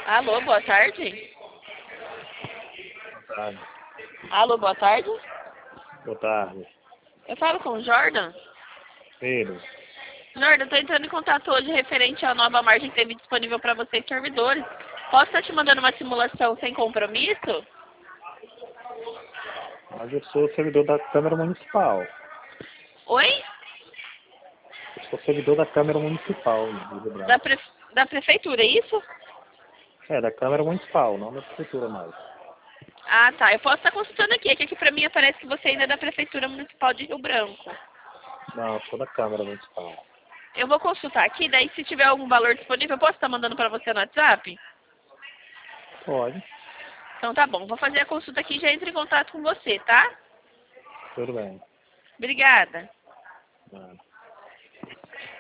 Alô, boa tarde. Boa tarde. Alô, boa tarde. Boa tarde. Eu falo com o Jordan. Pedro. Jordan, estou entrando em contato hoje referente à nova margem que teve disponível para vocês, servidores. Posso estar te mandando uma simulação sem compromisso? Mas eu sou servidor da Câmara Municipal. Oi? Eu sou servidor da Câmara Municipal de Rio Da, Branco. pre... da prefeitura, é isso? É, da Câmara Municipal, não da Prefeitura mais. Ah, tá. Eu posso estar consultando aqui. É que aqui para mim aparece que você ainda é da Prefeitura Municipal de Rio Branco. Não, eu sou da Câmara Municipal. Eu vou consultar aqui, daí se tiver algum valor disponível, eu posso estar mandando para você no WhatsApp? Pode. Então tá bom. Vou fazer a consulta aqui e já entro em contato com você, tá? Tudo bem. Obrigada. Nada.